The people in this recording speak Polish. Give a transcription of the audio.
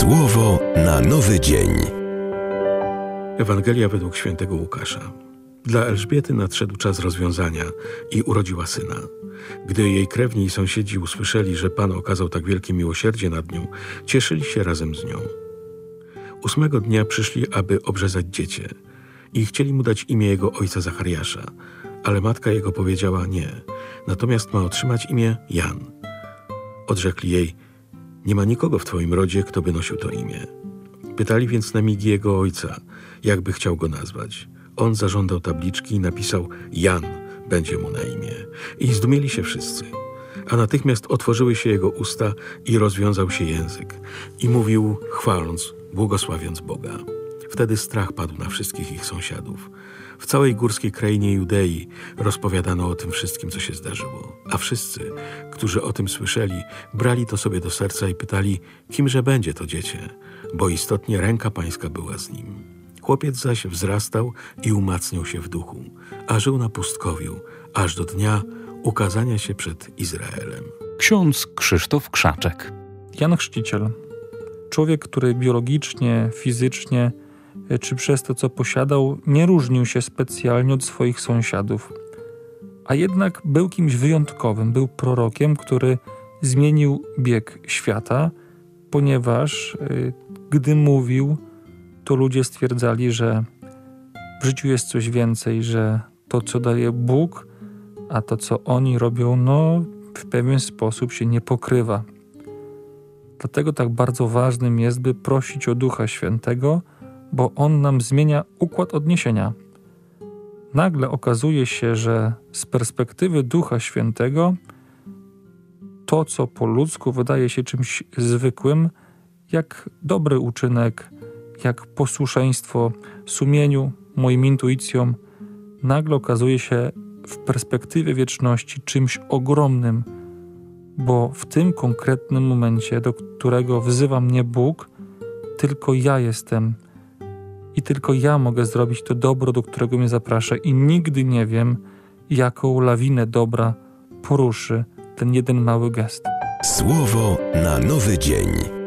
Słowo na nowy dzień. Ewangelia według świętego Łukasza. Dla Elżbiety nadszedł czas rozwiązania i urodziła syna. Gdy jej krewni i sąsiedzi usłyszeli, że Pan okazał tak wielkie miłosierdzie nad nią, cieszyli się razem z nią. 8 dnia przyszli, aby obrzezać dziecię i chcieli mu dać imię jego ojca Zachariasza, ale matka jego powiedziała nie, natomiast ma otrzymać imię Jan. Odrzekli jej: nie ma nikogo w twoim rodzie, kto by nosił to imię. Pytali więc na migi jego ojca, jakby chciał go nazwać. On zażądał tabliczki i napisał: Jan będzie mu na imię. I zdumieli się wszyscy. A natychmiast otworzyły się jego usta i rozwiązał się język. I mówił, chwaląc, błogosławiąc Boga. Wtedy strach padł na wszystkich ich sąsiadów. W całej górskiej krainie Judei rozpowiadano o tym wszystkim, co się zdarzyło. A wszyscy, którzy o tym słyszeli, brali to sobie do serca i pytali, kimże będzie to dziecię, bo istotnie ręka Pańska była z nim. Chłopiec zaś wzrastał i umacniał się w duchu, a żył na pustkowiu, aż do dnia ukazania się przed Izraelem. Ksiądz Krzysztof Krzaczek. Jan Chrzciciel. Człowiek, który biologicznie, fizycznie czy przez to, co posiadał, nie różnił się specjalnie od swoich sąsiadów. A jednak był kimś wyjątkowym, był prorokiem, który zmienił bieg świata, ponieważ gdy mówił, to ludzie stwierdzali, że w życiu jest coś więcej, że to, co daje Bóg, a to, co oni robią, w pewien sposób się nie pokrywa. Dlatego tak bardzo ważnym jest, by prosić o Ducha Świętego, bo On nam zmienia układ odniesienia. Nagle okazuje się, że z perspektywy Ducha Świętego to, co po ludzku wydaje się czymś zwykłym, jak dobry uczynek, jak posłuszeństwo sumieniu, moim intuicjom, nagle okazuje się w perspektywie wieczności czymś ogromnym, bo w tym konkretnym momencie, do którego wzywa mnie Bóg, tylko ja jestem i tylko ja mogę zrobić to dobro, do którego mnie zaprasza i nigdy nie wiem, jaką lawinę dobra poruszy ten jeden mały gest. Słowo na nowy dzień.